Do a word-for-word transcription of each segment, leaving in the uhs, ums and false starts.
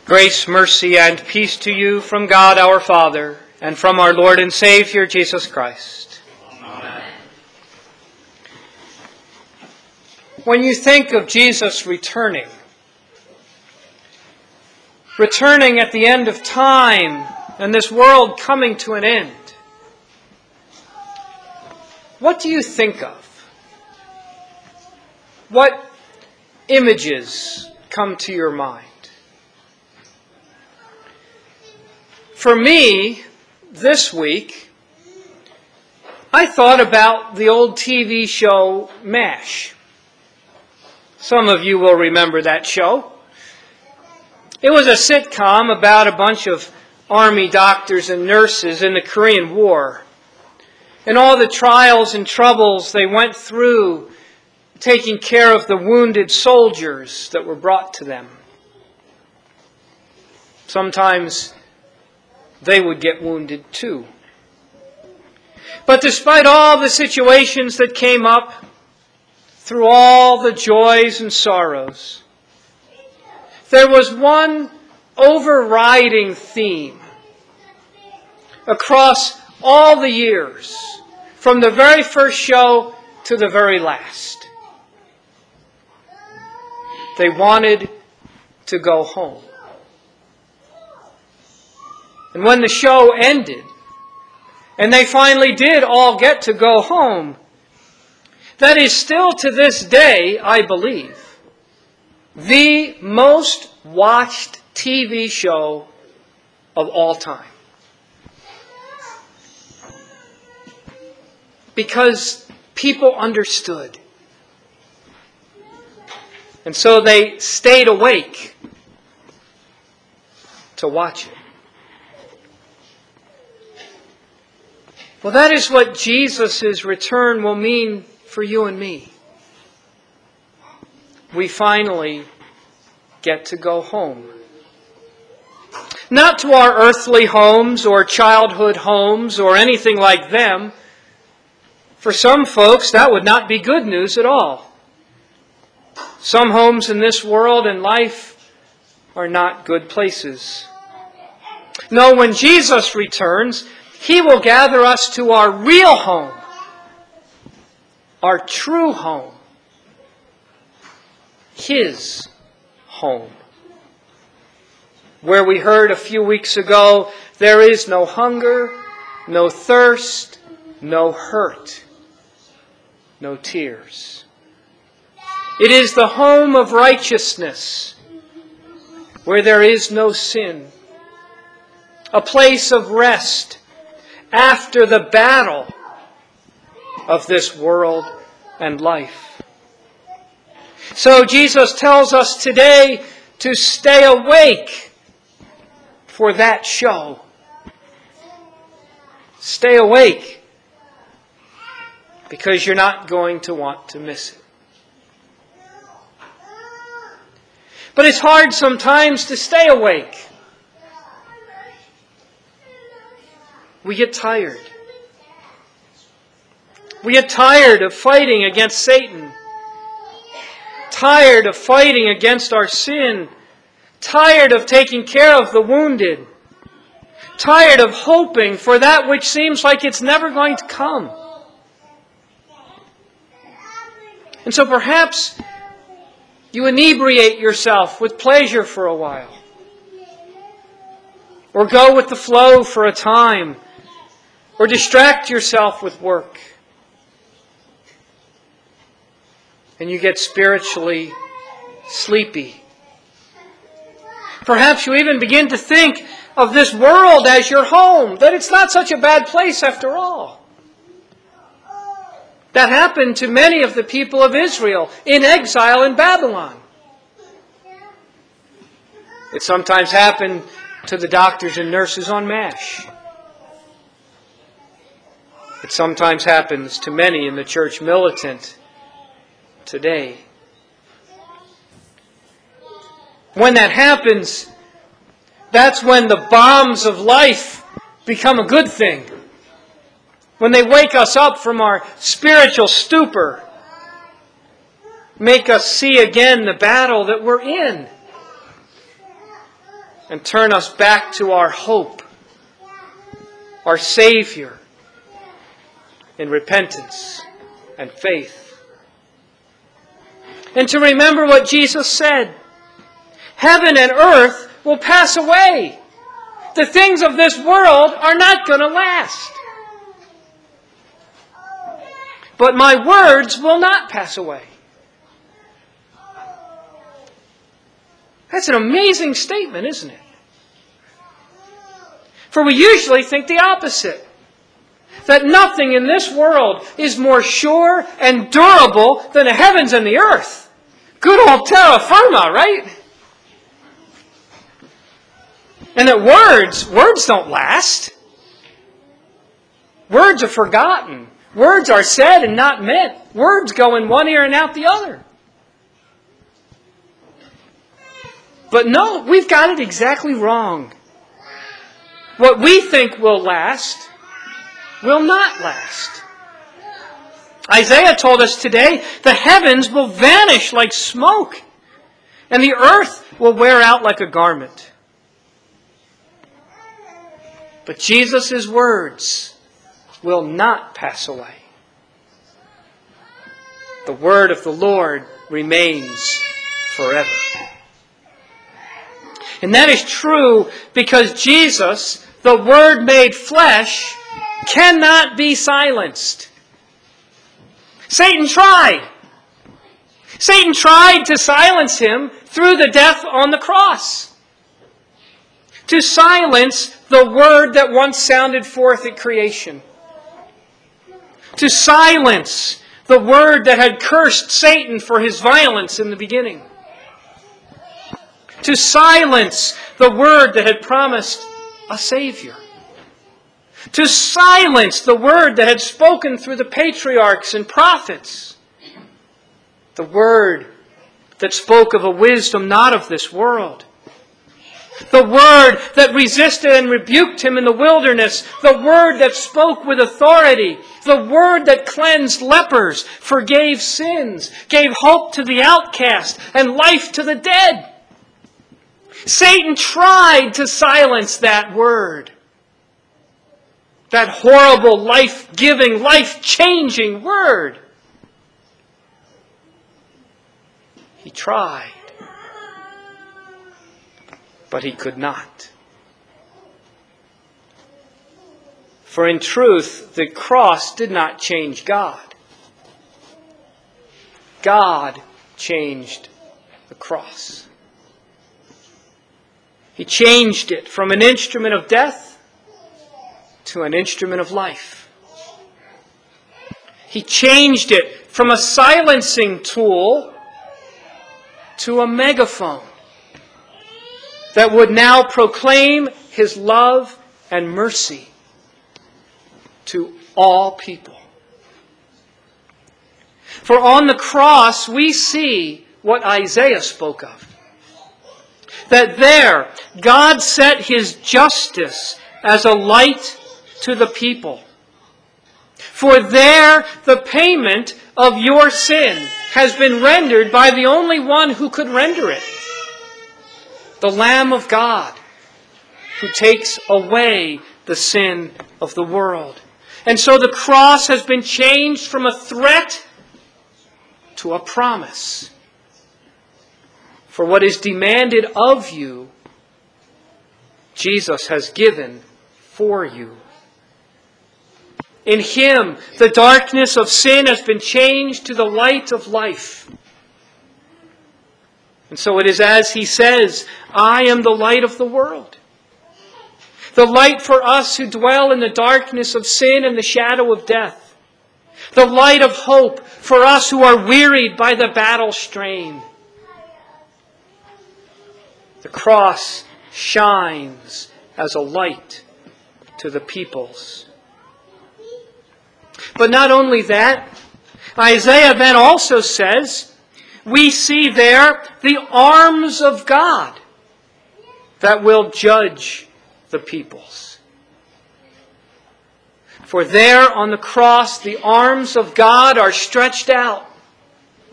Grace, mercy, and peace to you from God our Father and from our Lord and Savior, Jesus Christ. Amen. When you think of Jesus returning, returning at the end of time and this world coming to an end, what do you think of? What images come to your mind? For me, this week, I thought about the old T V show MASH. Some of you will remember that show. It was a sitcom about a bunch of army doctors and nurses in the Korean War, and all the trials and troubles they went through taking care of the wounded soldiers that were brought to them. Sometimes they would get wounded too. But despite all the situations that came up, through all the joys and sorrows, there was one overriding theme across all the years, from the very first show to the very last. They wanted to go home. And when the show ended, and they finally did all get to go home, that is still to this day, I believe, the most watched T V show of all time. Because people understood. And so they stayed awake to watch it. Well, that is what Jesus' return will mean for you and me. We finally get to go home. Not to our earthly homes or childhood homes or anything like them. For some folks, that would not be good news at all. Some homes in this world and life are not good places. No, when Jesus returns, He will gather us to our real home, our true home, His home. Where we heard a few weeks ago, there is no hunger, no thirst, no hurt, no tears. It is the home of righteousness, where there is no sin, a place of rest after the battle of this world and life. So Jesus tells us today to stay awake for that show. Stay awake, because you're not going to want to miss it. But it's hard sometimes to stay awake. We get tired. We get tired of fighting against Satan. Tired of fighting against our sin. Tired of taking care of the wounded. Tired of hoping for that which seems like it's never going to come. And so perhaps you inebriate yourself with pleasure for a while. Or go with the flow for a time. Or distract yourself with work. And you get spiritually sleepy. Perhaps you even begin to think of this world as your home, that it's not such a bad place after all. That happened to many of the people of Israel in exile in Babylon. It sometimes happened to the doctors and nurses on MASH. It sometimes happens to many in the church militant today. When that happens, that's when the bombs of life become a good thing. When they wake us up from our spiritual stupor, make us see again the battle that we're in. and turn us back to our hope, our Savior, in repentance and faith. And to remember what Jesus said, heaven and earth will pass away. The things of this world are not going to last. But my words will not pass away. That's an amazing statement, isn't it? For we usually think the opposite. That nothing in this world is more sure and durable than the heavens and the earth. Good old terra firma, right? And that words, words don't last. Words are forgotten. Words are said and not meant. Words go in one ear and out the other. But no, we've got it exactly wrong. What we think will last will not last. Isaiah told us today, the heavens will vanish like smoke, and the earth will wear out like a garment. But Jesus' words will not pass away. The word of the Lord remains forever. And that is true because Jesus, the Word made flesh, cannot be silenced. Satan tried. Satan tried to silence him through the death on the cross. To silence the word that once sounded forth at creation. To silence the word that had cursed Satan for his violence in the beginning. To silence the word that had promised a Savior. To silence the word that had spoken through the patriarchs and prophets. The word that spoke of a wisdom not of this world. The word that resisted and rebuked him in the wilderness. The word that spoke with authority. The word that cleansed lepers, forgave sins, gave hope to the outcast, and life to the dead. Satan tried to silence that word. That horrible, life-giving, life-changing word. He tried. But he could not. For in truth, the cross did not change God. God changed the cross. He changed it from an instrument of death to an instrument of life. He changed it from a silencing tool to a megaphone that would now proclaim His love and mercy to all people. For on the cross we see what Isaiah spoke of. That there, God set His justice as a light to the people. For there, the payment of your sin has been rendered by the only one who could render it. The Lamb of God, who takes away the sin of the world. And so the cross has been changed from a threat to a promise. For what is demanded of you, Jesus has given for you. In Him, the darkness of sin has been changed to the light of life. And so it is as He says, I am the light of the world. The light for us who dwell in the darkness of sin and the shadow of death. The light of hope for us who are wearied by the battle strain. The cross shines as a light to the peoples. But not only that, Isaiah then also says, we see there the arms of God that will judge the peoples. For there on the cross, the arms of God are stretched out,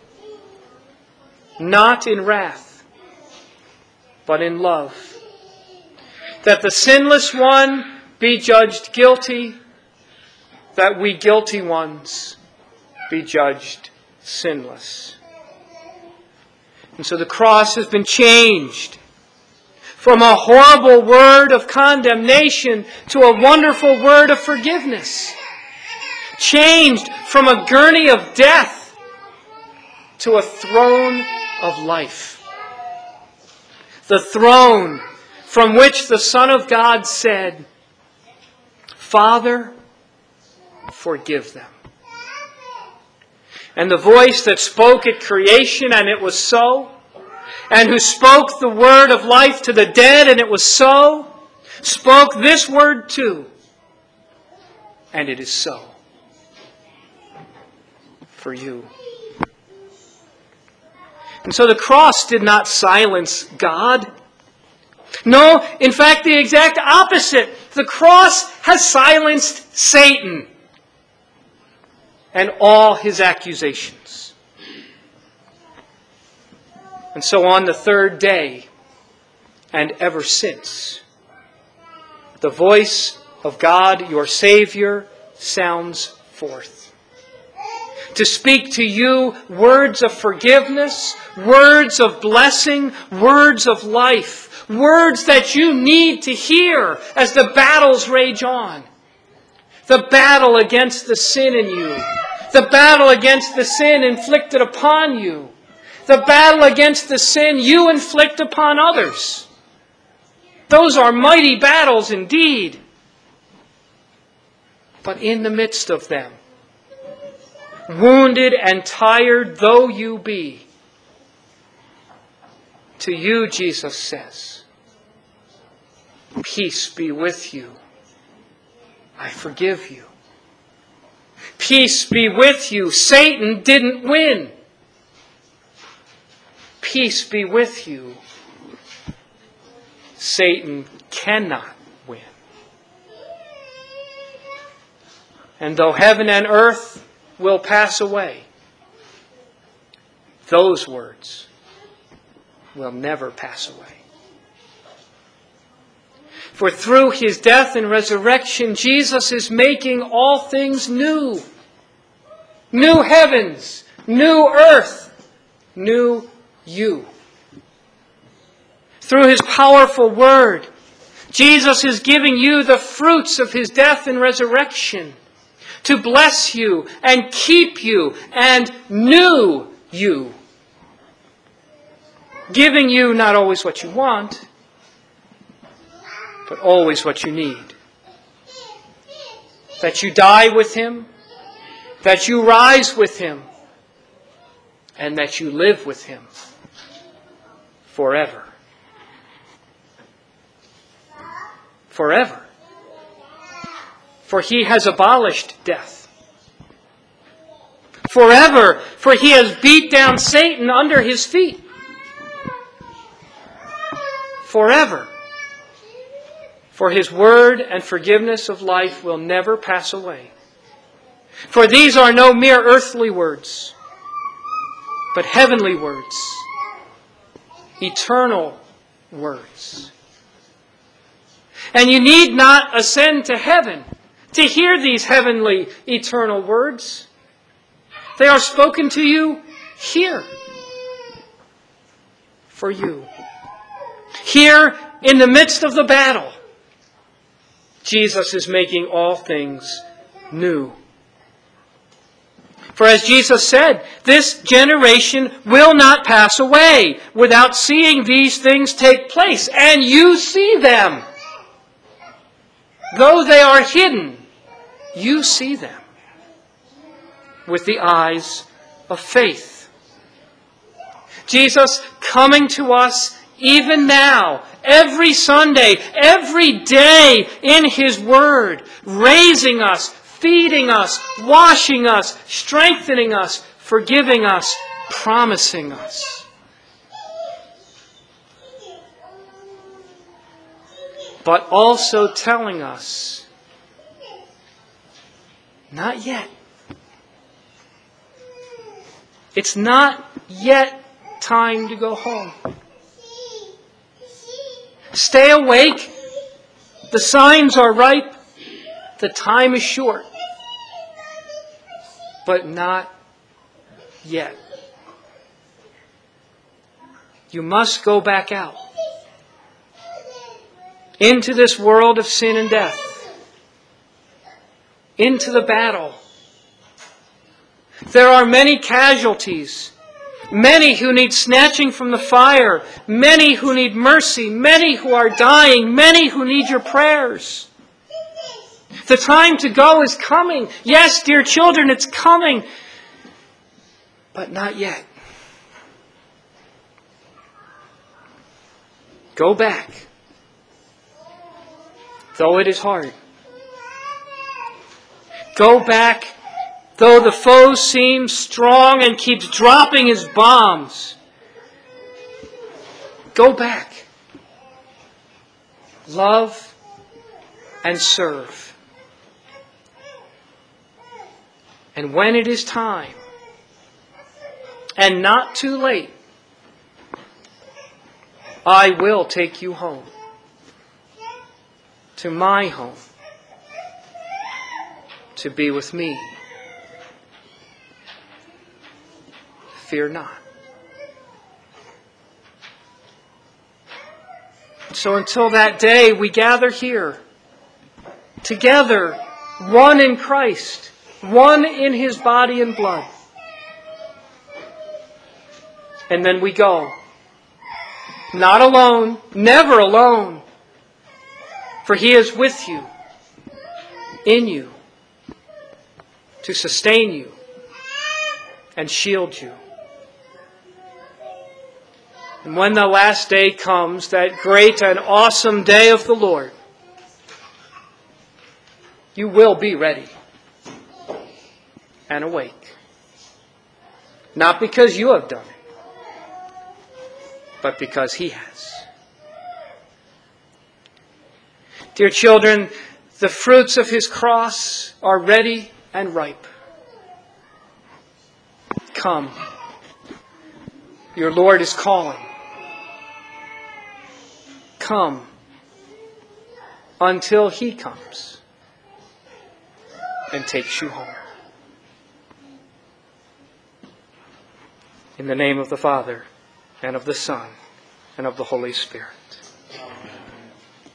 not in wrath, but in love. that the sinless one be judged guilty, that we guilty ones be judged sinless. And so the cross has been changed from a horrible word of condemnation to a wonderful word of forgiveness. Changed from a gurney of death to a throne of life. The throne from which the Son of God said, Father, forgive them. And the voice that spoke at creation, and it was so, and who spoke the word of life to the dead, and it was so, spoke this word too, and it is so for you. And so the cross did not silence God. No, in fact, the exact opposite. The cross has silenced Satan and all his accusations. And so on the third day, and ever since, the voice of God, your Savior, sounds forth to speak to you words of forgiveness, words of blessing, words of life, words that you need to hear as the battles rage on. The battle against the sin in you, the battle against the sin inflicted upon you, the battle against the sin you inflict upon others. Those are mighty battles indeed. But in the midst of them, wounded and tired though you be, to you Jesus says, peace be with you. I forgive you. Peace be with you. Satan didn't win. Peace be with you. Satan cannot win. And though heaven and earth will pass away, those words will never pass away. For through his death and resurrection, Jesus is making all things new. New heavens, new earth, new you. Through his powerful word, Jesus is giving you the fruits of his death and resurrection to bless you and keep you and new you. Giving you not always what you want, but always what you need. That you die with him, that you rise with him, and that you live with him forever. Forever. For he has abolished death. Forever, for he has beat down Satan under his feet. Forever. For his word and forgiveness of life will never pass away. For these are no mere earthly words, but heavenly words, eternal words. And you need not ascend to heaven to hear these heavenly, eternal words. They are spoken to you here, for you. Here, in the midst of the battle, Jesus is making all things new. For as Jesus said, this generation will not pass away without seeing these things take place. And you see them. Though they are hidden, you see them with the eyes of faith. Jesus coming to us even now, every Sunday, every day in his word, raising us, feeding us, washing us, strengthening us, forgiving us, promising us. But also telling us, not yet. It's not yet time to go home. Stay awake. The signs are ripe. The time is short. But not yet. You must go back out into this world of sin and death, into the battle. There are many casualties, many who need snatching from the fire, many who need mercy, many who are dying, many who need your prayers. The time to go is coming. Yes, dear children, it's coming, but not yet. Go back, though it is hard. Go back, though the foe seems strong and keeps dropping his bombs. Go back. Love and serve. And when it is time, and not too late, I will take you home, to my home, to be with me. Fear not. So until that day, we gather here, together, one in Christ, one in His body and blood. And then we go. Not alone, never alone. For He is with you, in you, to sustain you and shield you. And when the last day comes, that great and awesome day of the Lord, you will be ready and awake. Not because you have done it, but because He has. Dear children, the fruits of His cross are ready and ripe. Come. Your Lord is calling. Come until He comes and takes you home. In the name of the Father, and of the Son, and of the Holy Spirit.